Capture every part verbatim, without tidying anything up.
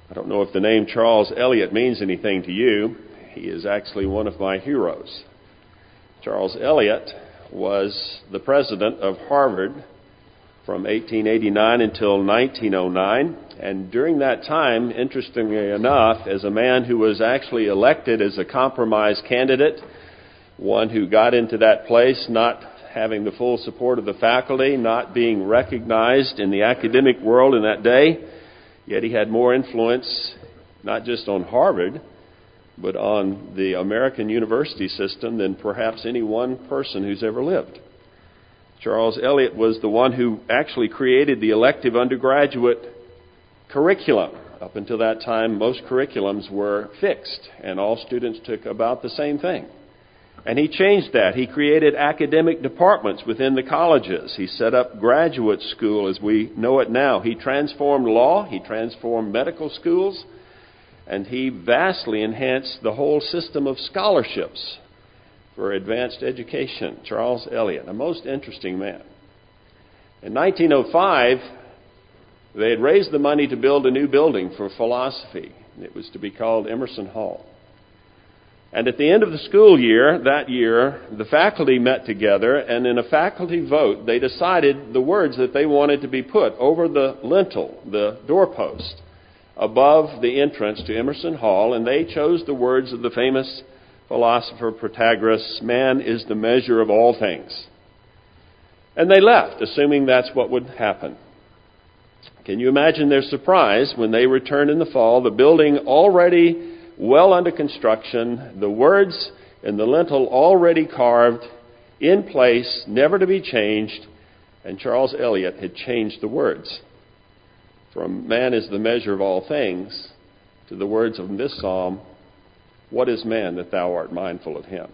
I don't know if the name Charles Eliot means anything to you. He is actually one of my heroes. Charles Eliot was the president of Harvard from eighteen eighty-nine until nineteen oh nine. And during that time, interestingly enough, as a man who was actually elected as a compromise candidate, one who got into that place not having the full support of the faculty, not being recognized in the academic world in that day, yet he had more influence not just on Harvard, but on the American university system than perhaps any one person who's ever lived. Charles Eliot was the one who actually created the elective undergraduate curriculum. Up until that time, most curriculums were fixed, and all students took about the same thing. And he changed that. He created academic departments within the colleges. He set up graduate school as we know it now. He transformed law. He transformed medical schools. And he vastly enhanced the whole system of scholarships for advanced education. Charles Eliot, a most interesting man. In nineteen oh five, they had raised the money to build a new building for philosophy. It was to be called Emerson Hall. And at the end of the school year, that year, the faculty met together, and in a faculty vote, they decided the words that they wanted to be put over the lintel, the doorpost, above the entrance to Emerson Hall, and they chose the words of the famous philosopher Protagoras, "Man is the measure of all things." And they left, assuming that's what would happen. Can you imagine their surprise when they returned in the fall, the building already well under construction, the words in the lintel already carved, in place, never to be changed, and Charles Eliot had changed the words from "man is the measure of all things" to the words of this psalm, "What is man that thou art mindful of him?"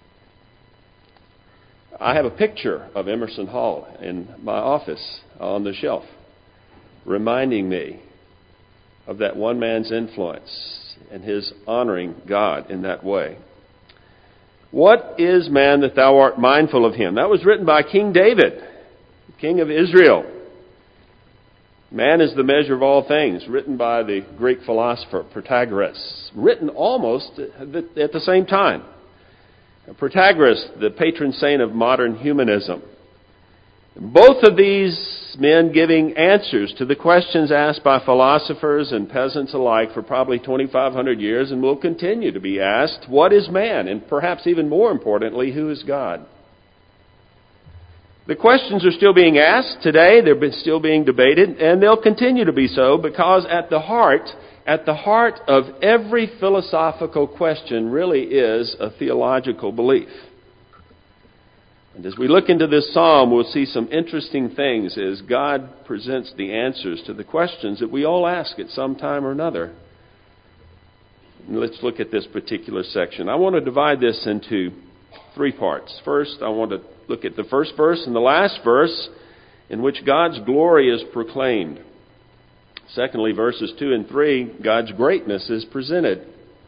I have a picture of Emerson Hall in my office on the shelf, reminding me of that one man's influence and his honoring God in that way. What is man that thou art mindful of him? That was written by King David, King of Israel. Man is the measure of all things, written by the Greek philosopher Protagoras, written almost at the same time. Protagoras, the patron saint of modern humanism. Both of these men giving answers to the questions asked by philosophers and peasants alike for probably twenty-five hundred years, and will continue to be asked, what is man? And perhaps even more importantly, who is God? The questions are still being asked today, they're still being debated, and they'll continue to be so, because at the heart, at the heart of every philosophical question really is a theological belief. And as we look into this psalm, we'll see some interesting things as God presents the answers to the questions that we all ask at some time or another. And let's look at this particular section. I want to divide this into three parts. First, I want to look at the first verse and the last verse, in which God's glory is proclaimed. Secondly, verses two and three, God's greatness is presented.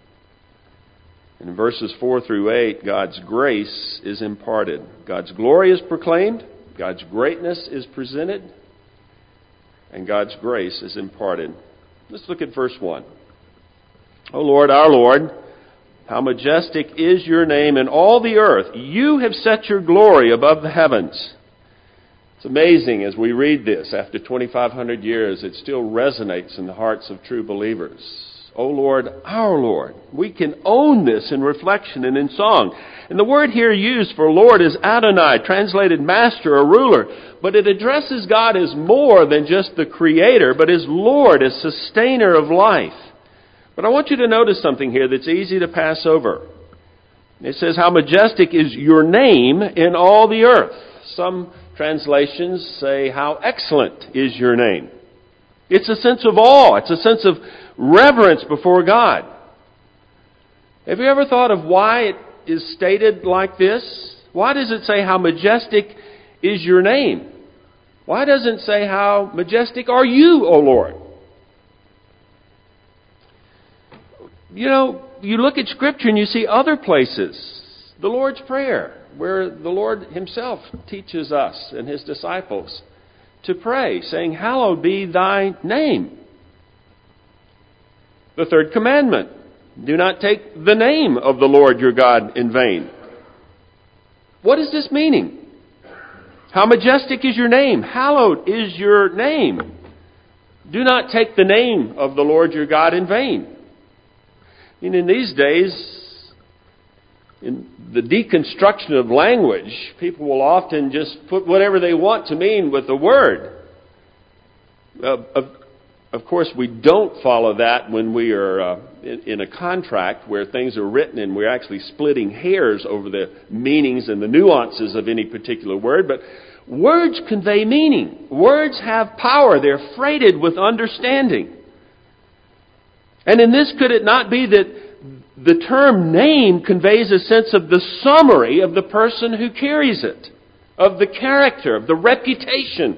In verses four through eight, God's grace is imparted. God's glory is proclaimed, God's greatness is presented, and God's grace is imparted. Let's look at verse one. O Lord, our Lord, how majestic is your name in all the earth. You have set your glory above the heavens. It's amazing as we read this after twenty-five hundred years, it still resonates in the hearts of true believers. O Lord, our Lord. We can own this in reflection and in song. And the word here used for Lord is Adonai, translated master or ruler. But it addresses God as more than just the creator, but as Lord, as sustainer of life. But I want you to notice something here that's easy to pass over. It says, how majestic is your name in all the earth. Some translations say, how excellent is your name. It's a sense of awe. It's a sense of reverence before God. Have you ever thought of why it is stated like this? Why does it say, how majestic is your name? Why doesn't it say, how majestic are you, O Lord? You know, you look at Scripture and you see other places. The Lord's Prayer, where the Lord Himself teaches us and His disciples to pray, saying, hallowed be thy name. The third commandment, do not take the name of the Lord your God in vain. What is this meaning? How majestic is your name? Hallowed is your name. Do not take the name of the Lord your God in vain. And in these days, in the deconstruction of language, people will often just put whatever they want to mean with the word. Uh, of, of course, we don't follow that when we are uh, in, in a contract where things are written and we're actually splitting hairs over the meanings and the nuances of any particular word. But words convey meaning. Words have power. They're freighted with understanding. And in this, could it not be that the term name conveys a sense of the summary of the person who carries it, of the character, of the reputation,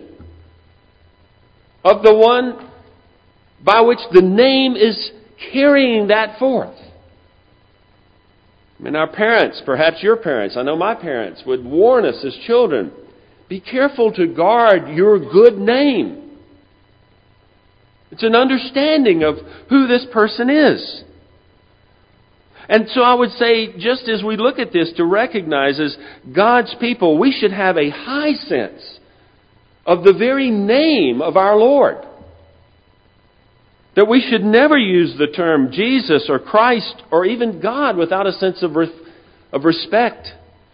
of the one by which the name is carrying that forth? I mean, our parents, perhaps your parents, I know my parents, would warn us as children, be careful to guard your good name. It's an understanding of who this person is. And so I would say, just as we look at this, to recognize as God's people, we should have a high sense of the very name of our Lord. That we should never use the term Jesus or Christ or even God without a sense of, re- of respect.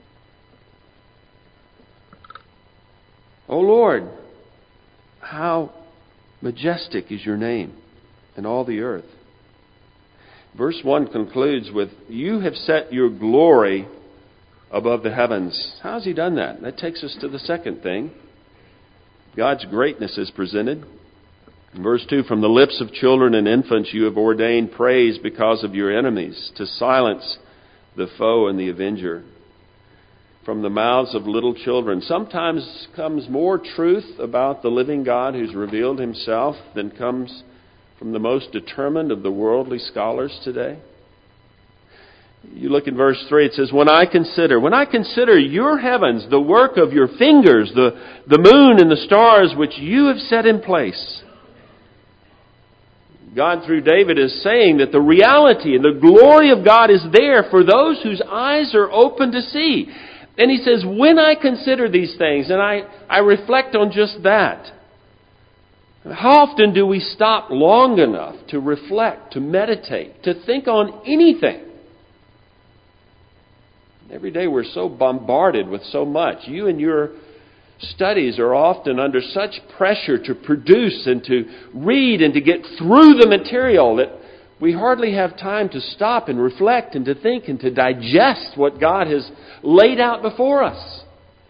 O Lord, how majestic is your name in all the earth. Verse one concludes with, you have set your glory above the heavens. How has He done that? That takes us to the second thing. God's greatness is presented. In verse two, from the lips of children and infants you have ordained praise because of your enemies, to silence the foe and the avenger. From the mouths of little children sometimes comes more truth about the living God who's revealed Himself than comes from the most determined of the worldly scholars today. You look in verse three, it says, When I consider, when I consider your heavens, the work of your fingers, the, the moon and the stars which you have set in place. God, through David, is saying that the reality and the glory of God is there for those whose eyes are open to see. And he says, when I consider these things, and I, I reflect on just that, how often do we stop long enough to reflect, to meditate, to think on anything? Every day we're so bombarded with so much. You and your studies are often under such pressure to produce and to read and to get through the material that we hardly have time to stop and reflect and to think and to digest what God has laid out before us.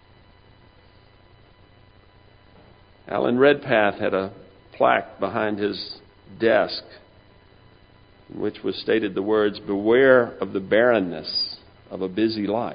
Alan Redpath had a plaque behind his desk in which was stated the words, beware of the barrenness of a busy life.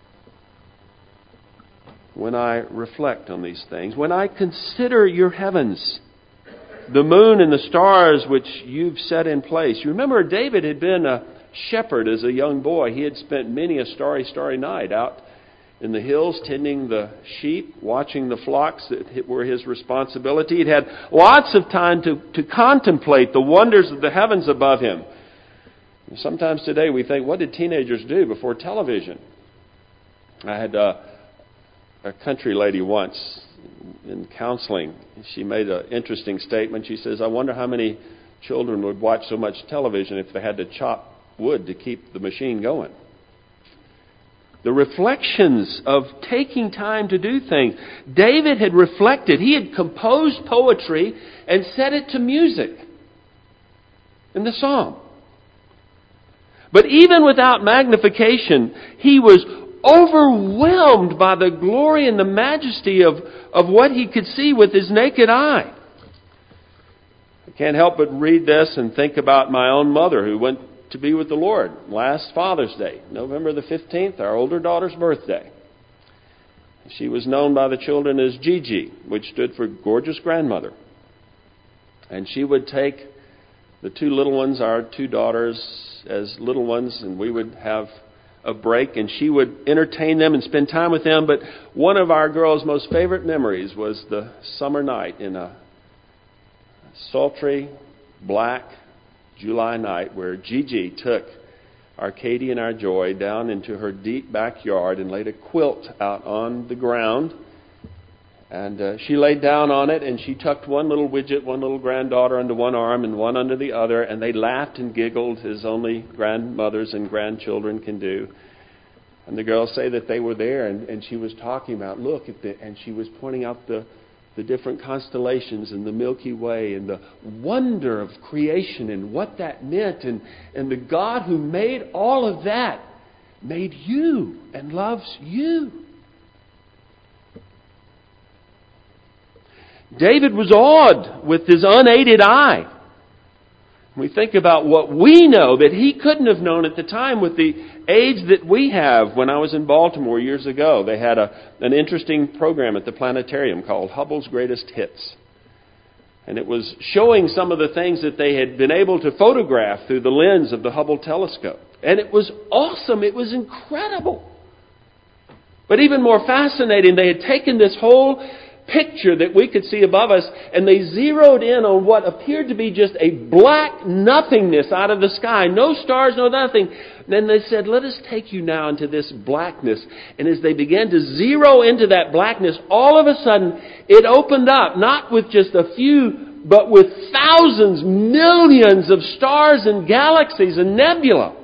When I reflect on these things, when I consider your heavens, the moon and the stars which you've set in place. You remember David had been a shepherd as a young boy. He had spent many a starry, starry night out in the hills tending the sheep, watching the flocks that were his responsibility. He'd had lots of time to, to contemplate the wonders of the heavens above him. And sometimes today we think, what did teenagers do before television? I had a, a country lady once in counseling. She made an interesting statement. She says, I wonder how many children would watch so much television if they had to chop wood to keep the machine going. The reflections of taking time to do things. David had reflected. He had composed poetry and set it to music in the psalm. But even without magnification, he was overwhelmed by the glory and the majesty of, of what he could see with his naked eye. I can't help but read this and think about my own mother who went to be with the Lord last Father's Day, November the fifteenth, our older daughter's birthday. She was known by the children as Gigi, which stood for Gorgeous Grandmother. And she would take the two little ones, our two daughters, as little ones, and we would have a break, and she would entertain them and spend time with them. But one of our girls' most favorite memories was the summer night in a sultry, black July night where Gigi took our Katie and our Joy down into her deep backyard and laid a quilt out on the ground. And uh, she laid down on it, and she tucked one little widget, one little granddaughter under one arm and one under the other, and they laughed and giggled as only grandmothers and grandchildren can do. And the girls say that they were there, and, and she was talking about, look at the, and she was pointing out the, the different constellations and the Milky Way and the wonder of creation and what that meant, and, and the God who made all of that made you and loves you. David was awed with his unaided eye. We think about what we know that he couldn't have known at the time with the age that we have. When I was in Baltimore years ago, they had a, an interesting program at the planetarium called Hubble's Greatest Hits. And it was showing some of the things that they had been able to photograph through the lens of the Hubble telescope. And it was awesome. It was incredible. But even more fascinating, they had taken this whole picture that we could see above us, and they zeroed in on what appeared to be just a black nothingness out of the sky. No stars, no nothing. And then they said, let us take you now into this blackness. And as they began to zero into that blackness, all of a sudden it opened up, not with just a few, but with thousands, millions of stars and galaxies and nebula.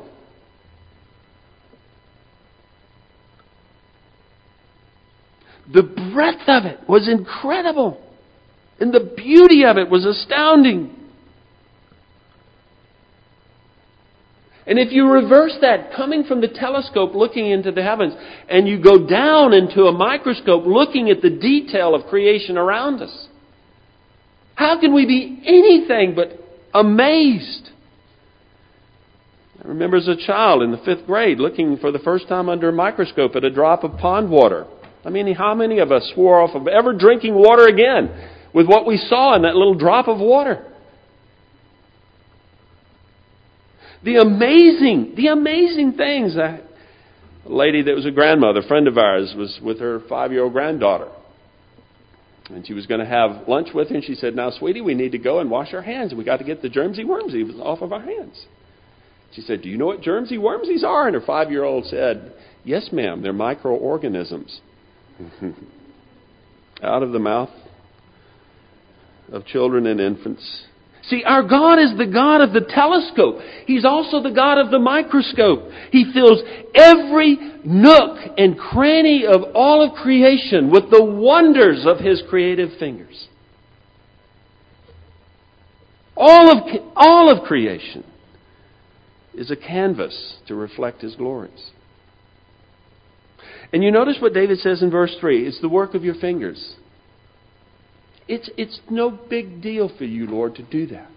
The breadth of it was incredible. And the beauty of it was astounding. And if you reverse that, coming from the telescope looking into the heavens, and you go down into a microscope looking at the detail of creation around us, how can we be anything but amazed? I remember as a child in the fifth grade looking for the first time under a microscope at a drop of pond water. I mean, how many of us swore off of ever drinking water again with what we saw in that little drop of water? The amazing, the amazing things. A lady that was a grandmother, a friend of ours, was with her five-year-old granddaughter. And she was going to have lunch with her, and she said, now, sweetie, we need to go and wash our hands. We got to get the germsy wormsy off of our hands. She said, do you know what germsy wormsies are? And her five-year-old said, yes, ma'am, they're microorganisms. Out of the mouth of children and infants. See, our God is the God of the telescope. He's also the God of the microscope. He fills every nook and cranny of all of creation with the wonders of His creative fingers. All of, all of creation is a canvas to reflect His glories. And you notice what David says in verse three. It's the work of your fingers. It's, it's no big deal for you, Lord, to do that.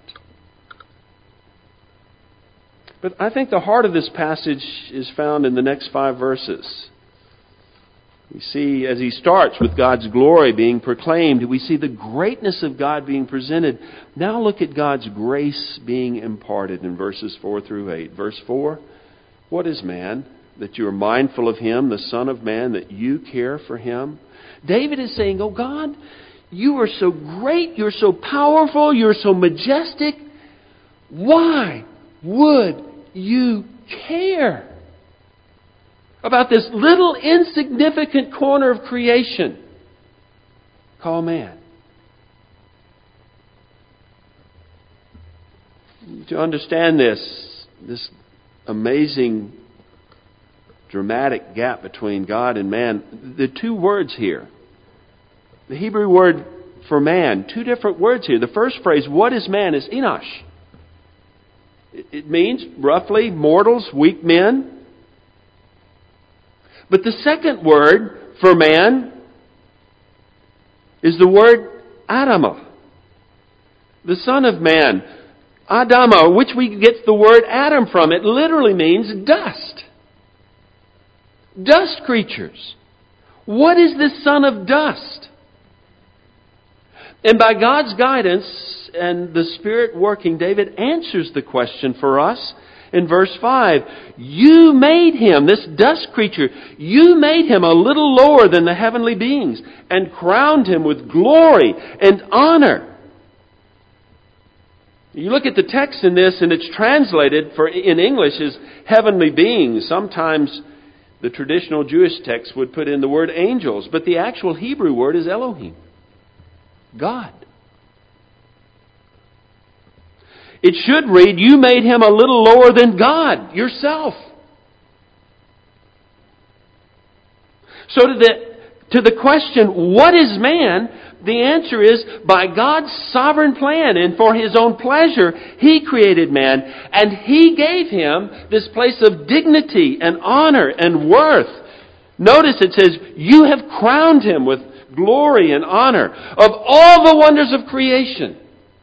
But I think the heart of this passage is found in the next five verses. We see, as he starts with God's glory being proclaimed, we see the greatness of God being presented. Now look at God's grace being imparted in verses four through eight. Verse four, what is man that you are mindful of him, the Son of Man, that you care for him? David is saying, oh God, you are so great, you're so powerful, you're so majestic. Why would you care about this little insignificant corner of creation called man? To understand this, this amazing dramatic gap between God and man, the two words here, the Hebrew word for man, two different words here. The first phrase, what is man, is Enosh. It means roughly mortals, weak men. But the second word for man is the word Adamah, the son of man. Adamah, which we get the word Adam from. It literally means dust. Dust creatures. What is this son of dust? And by God's guidance and the Spirit working, David answers the question for us in verse five. You made him, this dust creature, you made him a little lower than the heavenly beings and crowned him with glory and honor. You look at the text in this, and it's translated for in English as heavenly beings. Sometimes the traditional Jewish text would put in the word angels, but the actual Hebrew word is Elohim, God. It should read, you made him a little lower than God yourself. So to the, to the question, what is man? The answer is, by God's sovereign plan and for His own pleasure, He created man, and He gave him this place of dignity and honor and worth. Notice it says, you have crowned him with glory and honor of all the wonders of creation.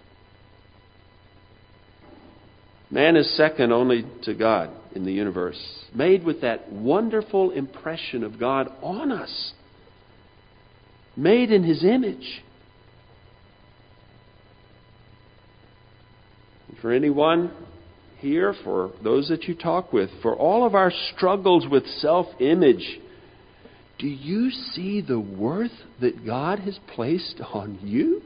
Man is second only to God in the universe, made with that wonderful impression of God on us, made in His image. And for anyone here, for those that you talk with, for all of our struggles with self-image, do you see the worth that God has placed on you?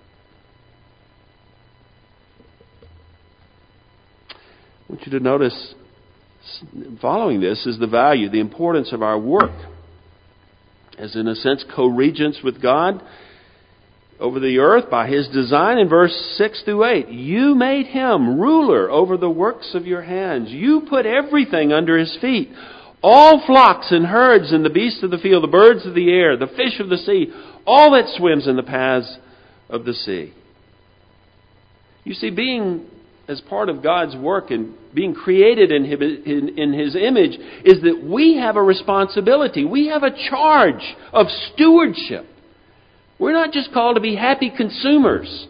I want you to notice, following this, is the value, the importance of our work as, in a sense, co-regents with God over the earth by His design. In verse six through eight, you made Him ruler over the works of your hands. You put everything under His feet. All flocks and herds and the beasts of the field, the birds of the air, the fish of the sea, all that swims in the paths of the sea. You see, being as part of God's work and being created in His image is that we have a responsibility. We have a charge of stewardship. We're not just called to be happy consumers.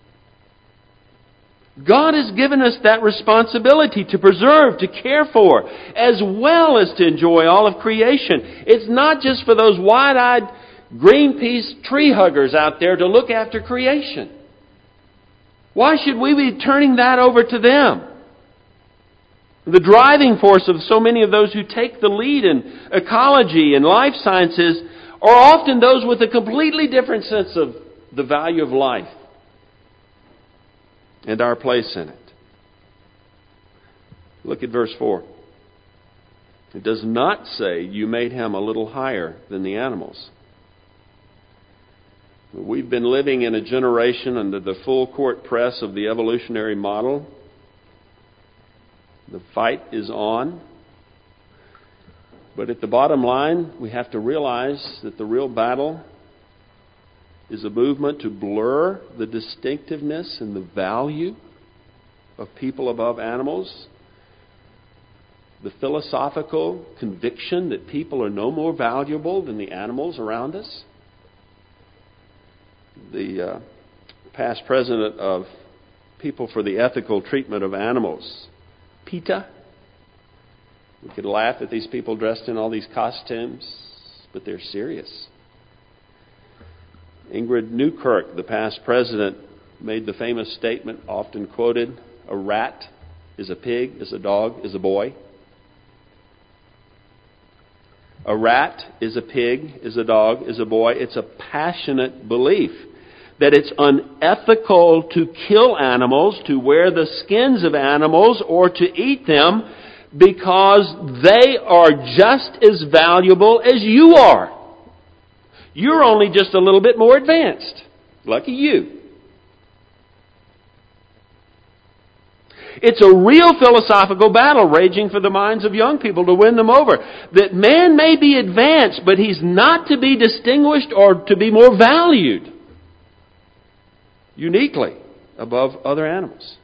God has given us that responsibility to preserve, to care for, as well as to enjoy all of creation. It's not just for those wide-eyed Greenpeace tree huggers out there to look after creation. Why should we be turning that over to them? The driving force of so many of those who take the lead in ecology and life sciences are often those with a completely different sense of the value of life and our place in it. Look at verse four. It does not say you made him a little higher than the animals. We've been living in a generation under the full court press of the evolutionary model. The fight is on. But at the bottom line, we have to realize that the real battle is a movement to blur the distinctiveness and the value of people above animals. The philosophical conviction that people are no more valuable than the animals around us. The uh, past president of People for the Ethical Treatment of Animals, PETA. We could laugh at these people dressed in all these costumes, but they're serious. Ingrid Newkirk, the past president, made the famous statement, often quoted, a rat is a pig, is a dog, is a boy. A rat is a pig, is a dog, is a boy. It's a passionate belief that it's unethical to kill animals, to wear the skins of animals, or to eat them because they are just as valuable as you are. You're only just a little bit more advanced. Lucky you. It's a real philosophical battle raging for the minds of young people to win them over. That man may be advanced, but he's not to be distinguished or to be more valued uniquely above other animals.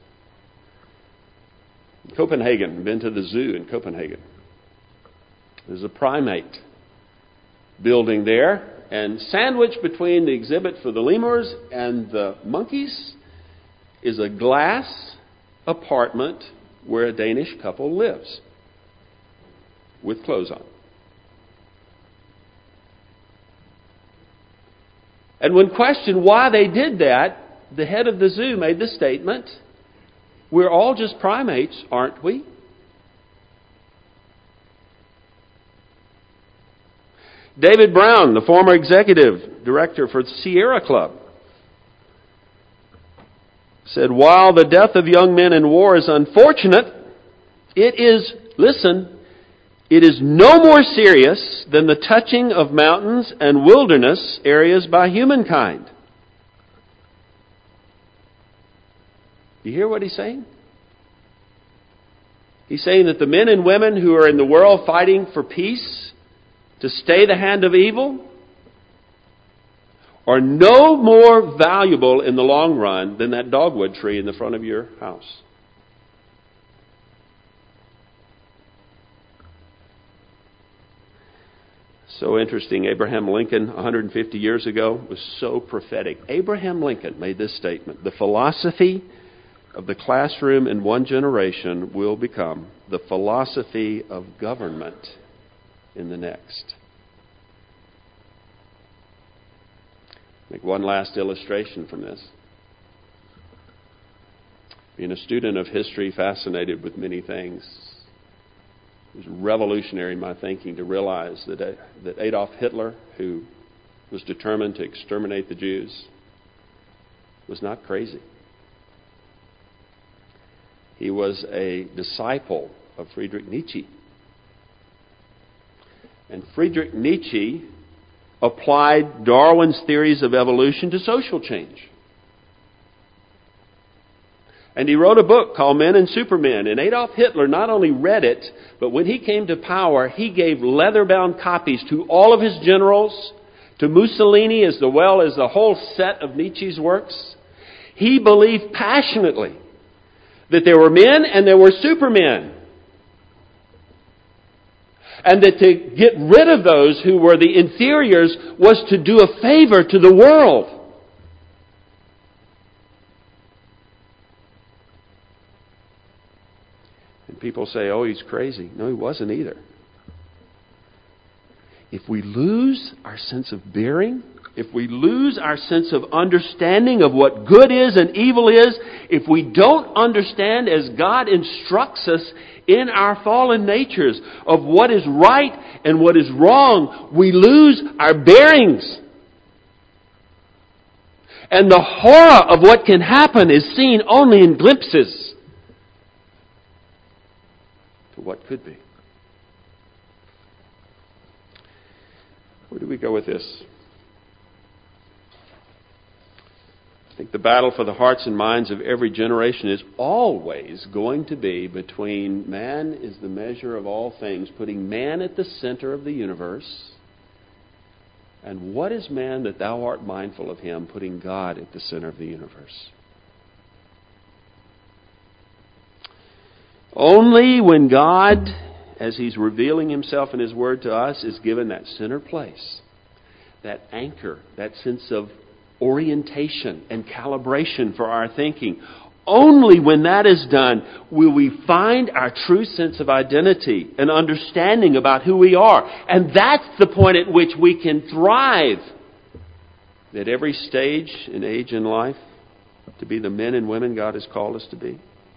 Copenhagen, been to the zoo in Copenhagen. There's a primate building there, and sandwiched between the exhibit for the lemurs and the monkeys is a glass apartment where a Danish couple lives with clothes on. And when questioned why they did that, the head of the zoo made the statement, we're all just primates, aren't we? David Brown, the former executive director for the Sierra Club, said, while the death of young men in war is unfortunate, it is, listen, it is no more serious than the touching of mountains and wilderness areas by humankind. You hear what he's saying? He's saying that the men and women who are in the world fighting for peace, to stay the hand of evil, are no more valuable in the long run than that dogwood tree in the front of your house. So interesting. Abraham Lincoln, one hundred fifty years ago, was so prophetic. Abraham Lincoln made this statement: the philosophy of the classroom in one generation will become the philosophy of government in the next. Make one last illustration from this. Being a student of history, fascinated with many things, it was revolutionary in my thinking to realize that, that Adolf Hitler, who was determined to exterminate the Jews, was not crazy. He was a disciple of Friedrich Nietzsche. And Friedrich Nietzsche applied Darwin's theories of evolution to social change. And he wrote a book called Men and Supermen. And Adolf Hitler not only read it, but when he came to power, he gave leather-bound copies to all of his generals, to Mussolini as well as the whole set of Nietzsche's works. He believed passionately that there were men and there were supermen. And that to get rid of those who were the inferiors was to do a favor to the world. And people say, oh, he's crazy. No, he wasn't either. If we lose our sense of bearing, if we lose our sense of understanding of what good is and evil is, if we don't understand as God instructs us in our fallen natures of what is right and what is wrong, we lose our bearings. And the horror of what can happen is seen only in glimpses to what could be. Where do we go with this? I think the battle for the hearts and minds of every generation is always going to be between man is the measure of all things, putting man at the center of the universe, and what is man that thou art mindful of him, putting God at the center of the universe. Only when God, as He's revealing Himself in His Word to us, is given that center place, that anchor, that sense of orientation and calibration for our thinking. Only when that is done will we find our true sense of identity and understanding about who we are. And that's the point at which we can thrive at every stage and age in life to be the men and women God has called us to be.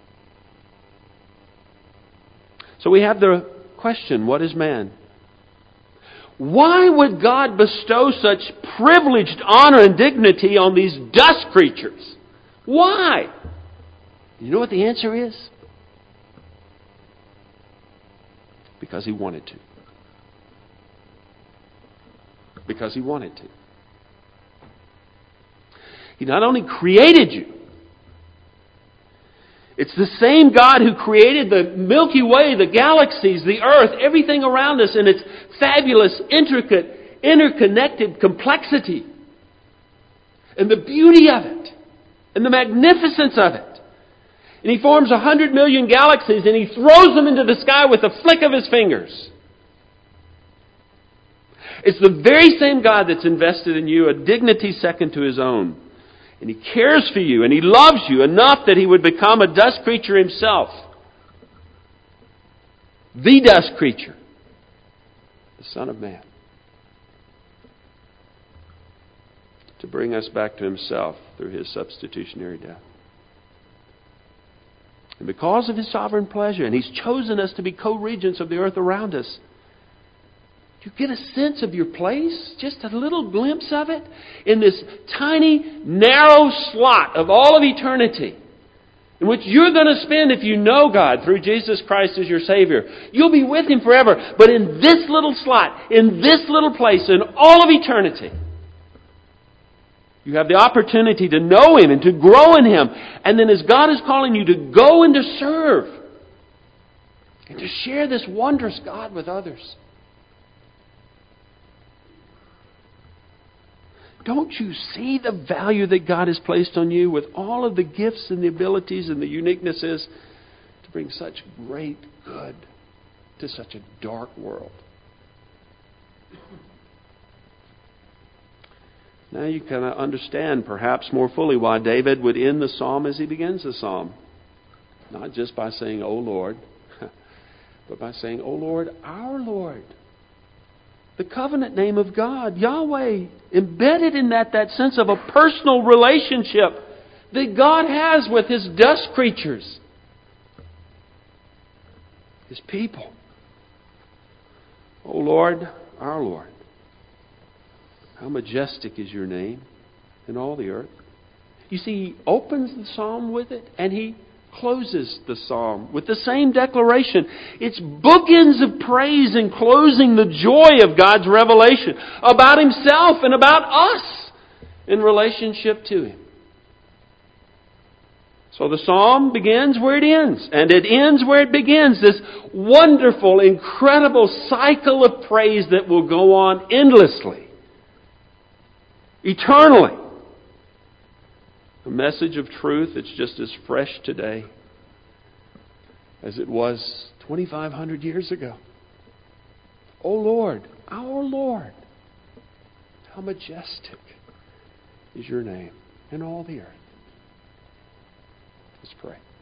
So we have the question, what is man? Why would God bestow such privileged honor and dignity on these dust creatures? Why? You know what the answer is? Because He wanted to. Because He wanted to. He not only created you, it's the same God who created the Milky Way, the galaxies, the earth, everything around us in its fabulous, intricate, interconnected complexity. And the beauty of it. And the magnificence of it. And He forms a hundred million galaxies and He throws them into the sky with a flick of His fingers. It's the very same God that's invested in you a dignity second to His own. And He cares for you and He loves you enough that He would become a dust creature Himself. The dust creature. The Son of Man. To bring us back to Himself through His substitutionary death. And because of His sovereign pleasure, and He's chosen us to be co-regents of the earth around us, You get a sense of your place, just a little glimpse of it, in this tiny, narrow slot of all of eternity, in which you're going to spend if you know God through Jesus Christ as your Savior. You'll be with Him forever. But in this little slot, in this little place, in all of eternity, you have the opportunity to know Him and to grow in Him. And then as God is calling you to go and to serve and to share this wondrous God with others. Don't you see the value that God has placed on you with all of the gifts and the abilities and the uniquenesses to bring such great good to such a dark world? Now you can understand perhaps more fully why David would end the psalm as he begins the psalm. Not just by saying, "O Lord," but by saying, "O Lord, our Lord." The covenant name of God, Yahweh, embedded in that, that sense of a personal relationship that God has with His dust creatures, His people. O Lord, our Lord, how majestic is your name in all the earth. You see, he opens the psalm with it, and he closes the psalm with the same declaration. It's bookends of praise and closing the joy of God's revelation about Himself and about us in relationship to Him. So the psalm begins where it ends, and it ends where it begins. This wonderful, incredible cycle of praise that will go on endlessly, eternally. A message of truth that's just as fresh today as it was twenty-five hundred years ago. O Lord, our Lord, how majestic is your name in all the earth. Let's pray.